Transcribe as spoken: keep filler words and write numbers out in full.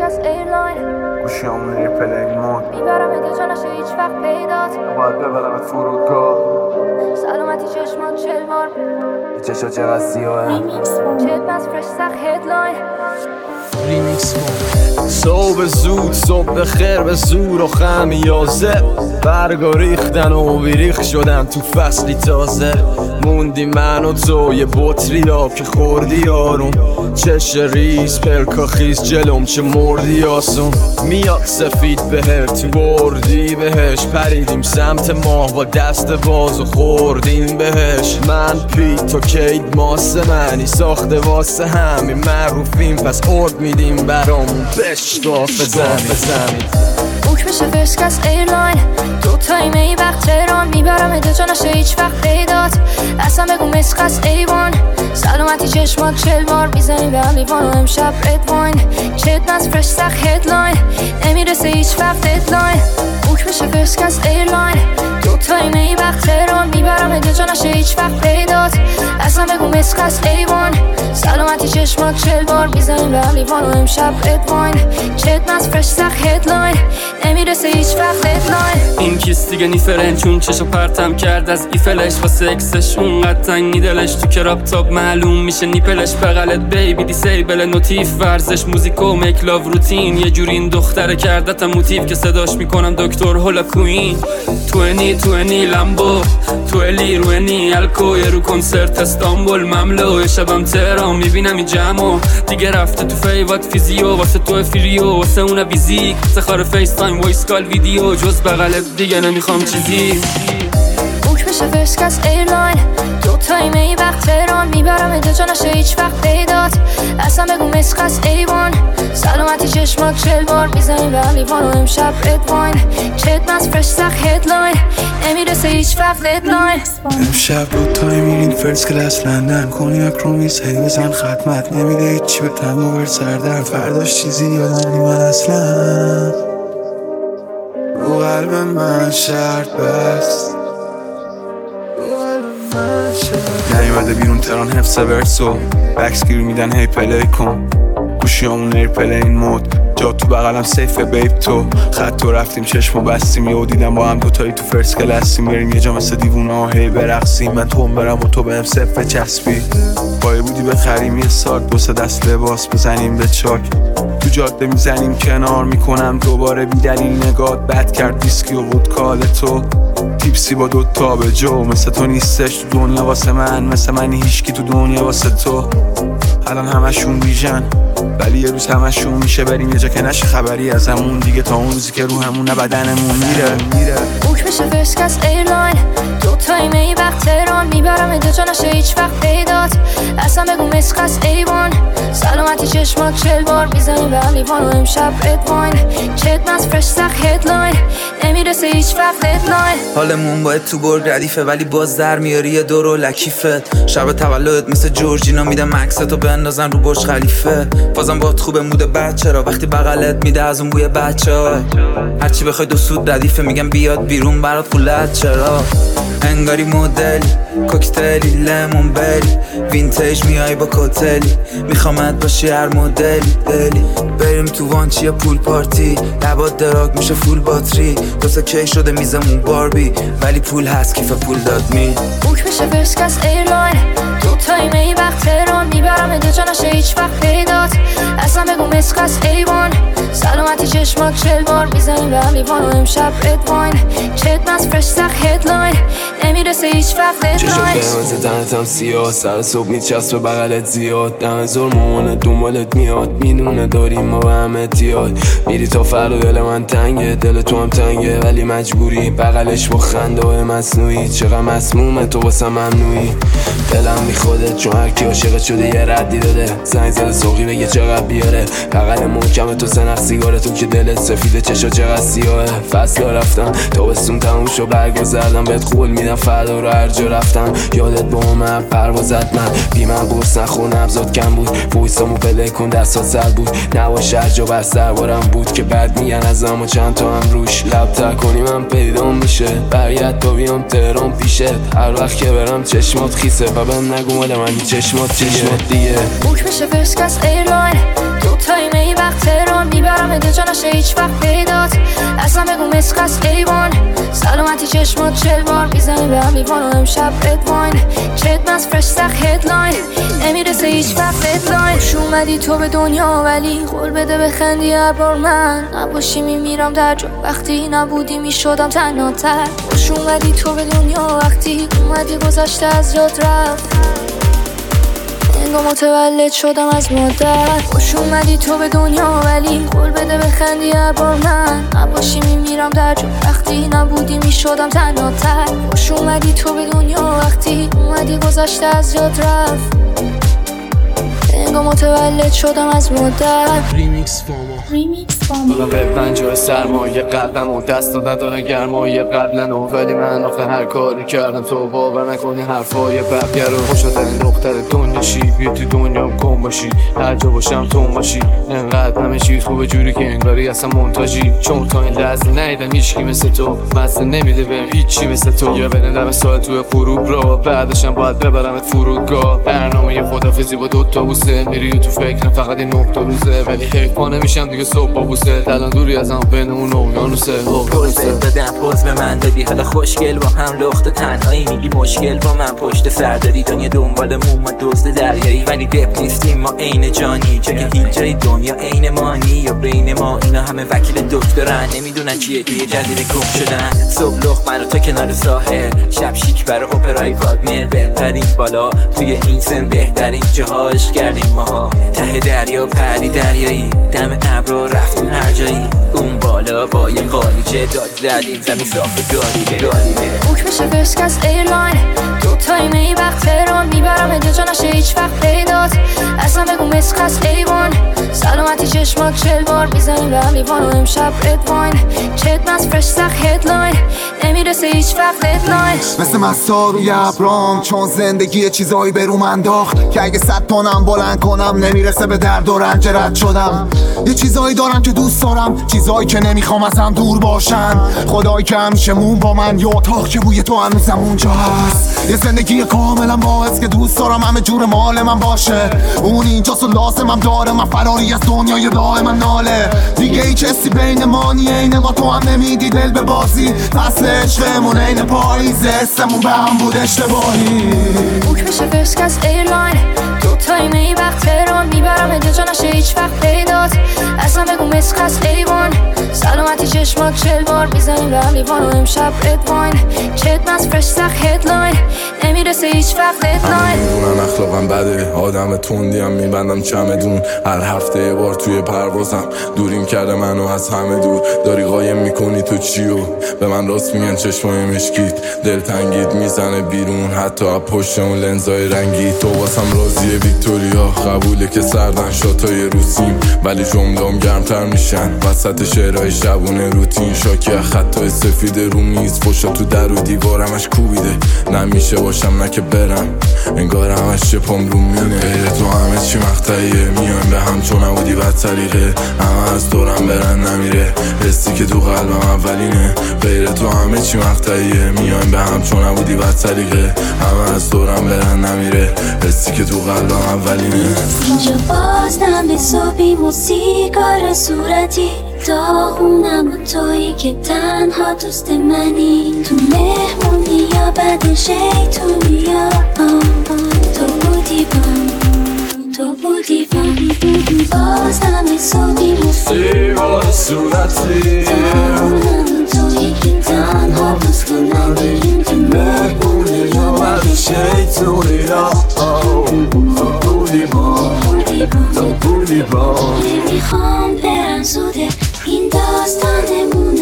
فرسکس ایرلاین گوشیامون ایرپلین مود میبرم اده جا نشه هیچ وقت پیدات باید ببرم فرودگاه سلامتی چشمان چل بار چشا چقدر سیاهه چت بس فرش سخت هدلاین ریمیکس صبح زود صبح خیر به زور و خمیازه برگا ریختن و بیریخ شدن تو فصلی تازه موندی من و تو یه بطری آب که خوردی آروم چش ریز پلکا خیز جلوم چه مردی آسون میاد سفید بهر تو بردی بهش پریدیم سمت ماه با دست باز و خوردیم بهش من پی تو کید ماسه منی ساخته واسه همین معروفیم پس ارد میدیم برامون بشتاف زمین بوک بشه فرسکس ایرلاین دو تایمه ای وقت تهران میبرم اده جا نشه هیچ وقت پیدات اصلا بگو مسخس ایوان سلامتی چشمات چل بار میزنیم به هم لیوان و امشب رد واین چت نز فرش سخت هدلاین نمیرسه هیچ وقت ددلاین بوک بشه فرسکس ایرلاین دو تایمه ای وقت تهران میبرم اده جا نشه هیچ وقت پیدات اصلا بگو مسخس ایوان سلامتی چشمات چل بار میزنیم به هم لیوان و امشب رد واین چت نز فرش سخت هدلاین نمیرسه هیچ وقت ددلاین این کیس دیگه نیفرن چون چشو پرتم کرد از ایفلش واسه اکسش اونقدر تنگ نیدلش تو کراب تاب معلوم میشه نیپلش بغلت بیبی دیسیبل نوتیف ورزش موزیک و میک لاو روتین یه جوری این دختره کردتم موتیف که صداش میکنم دکتر هولا کوین توینی توینی لامبو تویلی روینی الکو یه رو کنسرت استانبول مملو شبم تهران میبینم این جمعو دیگه رفته تو فیوات فیزیو واسه تو فریو واسه اون ویزیک سخار فیس تایم وایس کال ویدیو جز بغلت دیگه نمیخوام چیزی بوک بشه فرسکس ایرلاین دو تایمه ای وقت تهران میبرم اده جا نشه هیچ وقت پیدات اصلا بگو مسخس ایوان سلامتی چشمات چل بار میزنیم به هم لیوان و امشب رد واین چت نز فرش سخت هدلاین نمیرسه هیچ وقت ددلاین امشب دو تای میرین فرست کلاس لندن کنیاک رو میسهی بزن خدمت نمیده هیچی به تم و بر سردر فرداش چیزی یادم نیمن اصلا رو قلب من شرط بست نیومده بیرون تران حفظ ورسو بکسگیر میدن هی پلی کن گوشیامون ایرپلین مود جا تو بغلم سیفه بیب تو خط تو رفتیم چشمو بستیم یهو دیدم با هم دوتایی تو فرست کلاسیم بریم یه جا مثل دیوونه ها هی برقصیم من تو هم برم و تو بهم صفه چسبی پایه بودی بخریم یه ساک دو سه دست لباس بزنیم به چاک تو جاده میزنیم کنار میکنم دوباره بی دلیل نگات بد کرد دیسکی و وودکال تو تیپسی با دوتا به جو مثل تو نیستش تو دنیا واسه من مثل منی هیچکی تو دنیا واسه تو الان همشون بیژن ولی یه روز همشون میشه بریم یه جا که نشه خبری از همون دیگه تا اون روزی که رو همون بدنمون میره میره بوک بشه فرسکس ایرلاین دو تایمه ای وقت تهران میبرم اده جا نشه هیچ وقت پیدات اصلا بگو مسخس ایوان سلامتی چشمات چل بار میزنیم به هم لیوان و امشب رد واین چت نز فرش سخت هدلاین نمیرسه هیچ وقت ددلاین حالمون باید تو برگ ردیفه ولی باز در میاری یه دور و لکیفت شب تولد مثل جورجینا میدم عکستو بندازن رو برج خلیفه بازم باهات خوبه مود بچه را وقتی بغلت میده از اون بوی بچه ها هرچی بخوای دو سود ردیفه میگم بیاد بیرون برات قولت چرا انگاری مدلی کوکتلی لیمون بری وینتیج میای با کوتلی میخوامت باشی هر مدلی دلی بریم تو وانچی یا پول پارتی لبات دراگ میشه فول باتری دوستا کی شده میزمون باربی ولی پول هست کیف پول داد می بوک بشه فرسکس ایرلاین دو تایمه ای وقت تهران میبرم اده جا نشه هیچ وقت پیدات اصلا بگو مسخس ایوان سلامتی چشمات چل بار میزنیم به هم لیوان و امشب رد واین چت نز فرش سخت هدلاین نمیرسه هیچ وقت ددلاین چشم قرمز تنتم سیاه سر صبح میچسبه بغلت زیاد دم زور مامانت دنبالت میاد میدونه داریم ما به هم اتیاد میری تا فردا دل من تنگه دل تو هم تنگه ولی مجبوری بغلش با خنده های مصنوعی چقدر مسمومه تو واسه ممنوعی دلم بی خودت چون هر کی عاشقت شده یه ردی داده زنگ زده سوقی بگه چقدر بیاره بغل محکم تو سنخ سیگارتون که دلت سفیده چشا چقدر سیاهه فصل رفتم تابستون تموم شو برگذردم بهت قول میدم فردا رو هر جا رفتم یادت با من پروازت من بی من قرص نخور نبضات کم بود وایسامو پله کن دستات سر بود نباشه هر جا بس دربارم بود که بعد میگن از اما چند تا هم روش لب تر کنی من پیدام میشه برگرد تا بیام تهران پیشت هر وقت که برم چشمات خیسه و بهم نگو مال منی چشمات چشمات دیگه بوک بشه فرسکس ایرلاین دو تایمه ای وقت تهران میبرم دو جا نشه هیچ وقت پیدات اصلا بگو مسخص ایوان سلامتی چشمات چل بار میزنی به هم لیوان و امشب ادواین چت از فرش سخ هدلاین نمیرسه هیچ وقت ددلاین خوش اومدی تو به دنیا ولی قول بده بخندی هر بار من نباشی میمیرم در جا وقتی نبودی میشدم تنها تر خوش اومدی تو به دنیا وقتی اومدی گذشته از یاد رفت انگار متولد شدم از مادر خوش اومدی تو به دنیا ولی قول بده بخندی هر بار من نباشی میمیرم در جا وقتی نبودی میشدم تنها تر خوش اومدی تو به دنیا وقتی اومدی گذشته از یاد رفت انگار متولد شدم از مادر ریمیکس فاما ریمیکس فاما به پنجاه سرمایه قلبم و دست نداره گرمایه قبلن و ولی من آخه هر کاری کردم تو باور نکنی حرفای بقیه رو خوشترین دختر دنیا شی بیا تو دنیا کن باشی هر جا باشم تو باشی انقدر همه چیز خوبه جوری که انگاری اصلا منتاجی چون تا این لحظه ندیدم هیچکی مثل تو مزه نمیده بهم هیچی مثل تو یا بنندم ساعت توی غروب را بعدشم باید ببرمت فرودگاه برنامه خدافزی با دوتا بوسه میری تو فکر فقط این نقطه روزه ولی حیف پا نمیشم دیگه صبح با بوسه الان دوری از هم بین اون اقیانوسه گوزه دادم پوز به من دادی حالا خوشگل با هم لخت تنهایی میگی مشکل با من پشت سر داری دنیا دنبال موم دزد دریایی ولی دپ نیستیم ما عین جانی چه که هیچ جای دنیا عین مانی یا بین ما اینا همه وکیل دکترن نمیدونن چیه توی جزیره گم شدن صبح لخت من و تو کنار ساحل شب شیک برای اپرای واگنر بهترین بالا توی این سن بهترین جاهاش کردیم ما ته دریا پری دریایی دم ابرو رفتیم هر جایی اون بالا با یه قالیچه داد زدیم زمین صاف گاریبه گاریبه بوک بشه فرسکس ایرلاین دو تایمه ای وقت تهران میبرم دو جا نشه هیچ وقت پیدات اصلا بگو مسخص ایوان سلامتی چشمات چل بار میزنیم به هم لیوان و امشب ادواین چت از فرش سخ هدلاین نمیرسه هیچ وقت ددلاین مثل مستا روی ابرام چون زندگی چیزایی به روم انداخت که اگه صد تونم بلند کنم نمیرسه به درد و رنج رد شدم یه چیزایی دارم که دوست دارم چیزایی که نمیخوام از هم دور باشن خدایی که همیشه مون با من یه اتاق که بوی تو هنوزم اونجا هست یه زندگی کاملا باعث که دوست دارم همه جور مال من باشه اون اینجاست و لازمم داره من فراری از دنیای دائما ناله دیگه هیچ حسی بین ما نیه اینه ما تو هم نمیدی دل به بازی فصل عشقمون این پاییزه اسمون به هم بود اشتباهی بوک بشه فرسکس ایرلاین دو تایمه ای وقت تهران میبرم دو جا نشه هیچ وقت پیدات اصلا بگو مسخص ایوان سلامتی چشمات چل بار میزنیم به هم لیوان و امشب ادواین چت از فرش سخ هدلاین نمیرسه هیچ وقت ددلاین میدونن اخلاقم بده آدم تندیم میبندم چمدون هر هفته یه بار توی پروازم دوریم کرده منو از همه دور داری قایم میکنی تو چیو به من راست میگن چشمای مشکیت دلتنگیت میزنه بیرون حتی از پشت اون لنزای رنگی تو واسم راضیه ویکتوریا قبوله که سردن شاتای روسیم ولی جمله‌ام گرمتر میشن وسط شعرهای شبونه روتین شاکی خطای سفید رو میز فشا تو در و دیوارمش کوبیده نمیشه باشم نه که برم انگار همش شپم رو مینه غیر تو همه چی مقطعیه میایم به هم چون نبودی بد سلیقه همه از دورم برن نمیره حسی که تو قلبم اولینه غیر تو همه چی مقطعیه میایم به هم چون نبودی بد سلیقه همه از دورم برن نمیره حسی که تو قلبم اولینه اینجا باز نم صبحی موسیقار صورتی داغونم و تویی که تنها دوست منی تو مهمونی یا بد شیطونی یا تو بودی بام تو بودی بام باز نم صبحی موسیقار صورتی داغونم و تویی که تنها دوست منی تو مهمونی یا بد شیطونی یا تو بودی بام تو بودی بام نمیخوام برم زوده این داستانمون